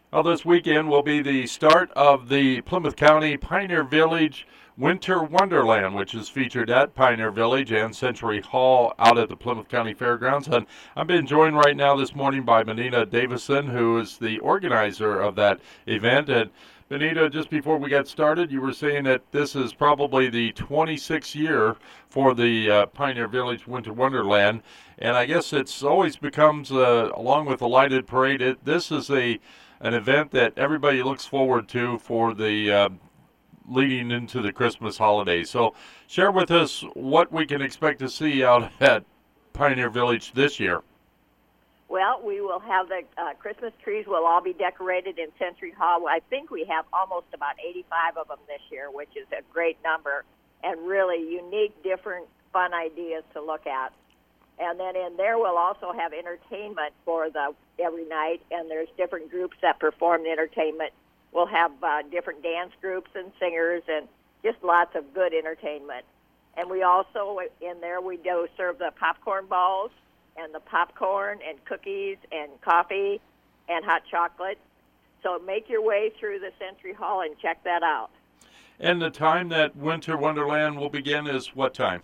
Well, this weekend will be the start of the Plymouth County Pioneer Village Winter Wonderland, which is featured at Pioneer Village and Century Hall out at the Plymouth County Fairgrounds. And I'm being joined right now this morning by Benita Davison, who is the organizer of that event. And Benita, just before we got started, you were saying that this is probably the 26th year for the Pioneer Village Winter Wonderland. And I guess it's always becomes, along with the lighted parade, this is an event that everybody looks forward to for the leading into the Christmas holidays. So share with us what we can expect to see out at Pioneer Village this year. Well, we will have the Christmas trees will all be decorated in Century Hall. I think we have almost about 85 of them this year, which is a great number, and really unique, different, fun ideas to look at. And then in there we'll also have entertainment for every night, and there's different groups that perform the entertainment. We'll have different dance groups and singers and just lots of good entertainment. And we also, in there, we do serve the popcorn balls and the popcorn and cookies and coffee and hot chocolate. So make your way through the Century Hall and check that out. And the time that Winter Wonderland will begin is what time?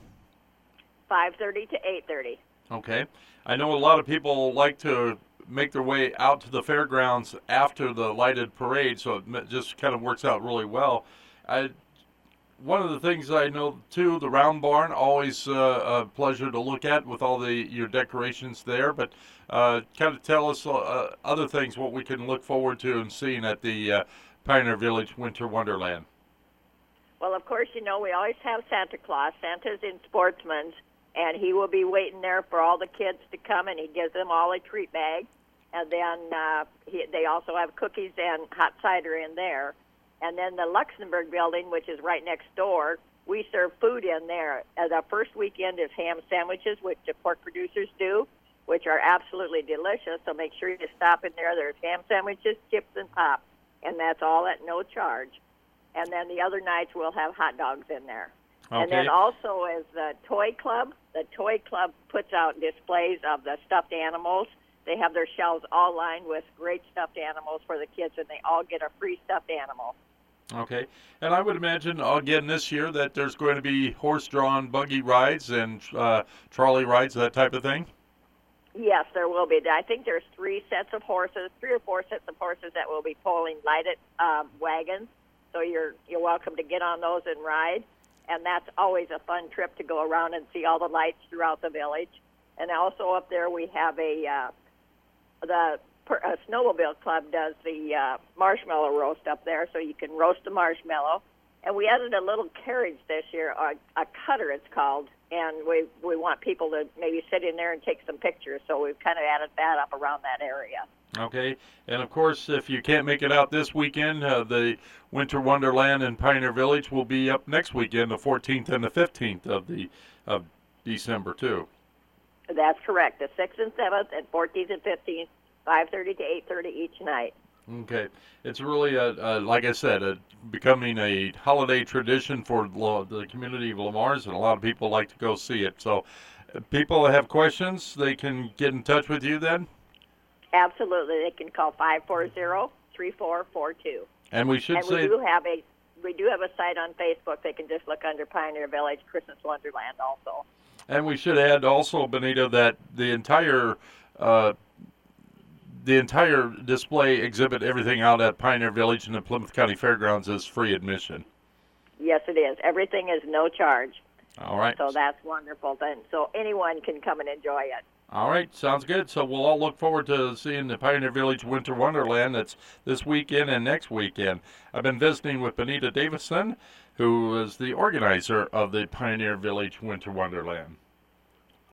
5:30 to 8:30. Okay. I know a lot of people like to make their way out to the fairgrounds after the lighted parade, so it just kind of works out really well. One of the things I know too, the Round Barn, always a pleasure to look at with all your decorations there. But kind of tell us other things what we can look forward to and seeing at the Pioneer Village Winter Wonderland. Well, of course, we always have Santa Claus. Santa's in Sportsman's, and he will be waiting there for all the kids to come, and he gives them all a treat bag. And then they also have cookies and hot cider in there. And then the Luxembourg building, which is right next door, we serve food in there. The first weekend is ham sandwiches, which the pork producers do, which are absolutely delicious. So make sure you stop in there. There's ham sandwiches, chips, and pop, and that's all at no charge. And then the other nights we'll have hot dogs in there. Okay. And then also is the Toy Club. The Toy Club puts out displays of the stuffed animals. They have their shelves all lined with great stuffed animals for the kids, and they all get a free stuffed animal. Okay. And I would imagine, again, this year that there's going to be horse-drawn buggy rides and trolley rides, that type of thing? Yes, there will be. I think there's three or four sets of horses that will be pulling lighted wagons. So you're welcome to get on those and ride. And that's always a fun trip to go around and see all the lights throughout the village. And also up there we have the Snowmobile Club does the marshmallow roast up there, so you can roast a marshmallow. And we added a little carriage this year, a cutter it's called, and we want people to maybe sit in there and take some pictures, so we've kind of added that up around that area. Okay, and of course, if you can't make it out this weekend, the Winter Wonderland in Pioneer Village will be up next weekend, the 14th and the 15th of December, too. That's correct, the 6th and 7th and 14th and 15th, 5:30 to 8:30 each night. Okay, it's really, like I said, becoming a holiday tradition for the community of Lamars, and a lot of people like to go see it. So if people have questions, they can get in touch with you then? Absolutely. They can call 540-3442. And we should say... We do have a site on Facebook. They can just look under Pioneer Village Christmas Wonderland also. And we should add also, Benita, that the entire display exhibit, everything out at Pioneer Village and the Plymouth County Fairgrounds is free admission. Yes, it is. Everything is no charge. All right. So that's wonderful. Then, so anyone can come and enjoy it. All right, sounds good. So we'll all look forward to seeing the Pioneer Village Winter Wonderland. That's this weekend and next weekend. I've been visiting with Benita Davison, who is the organizer of the Pioneer Village Winter Wonderland.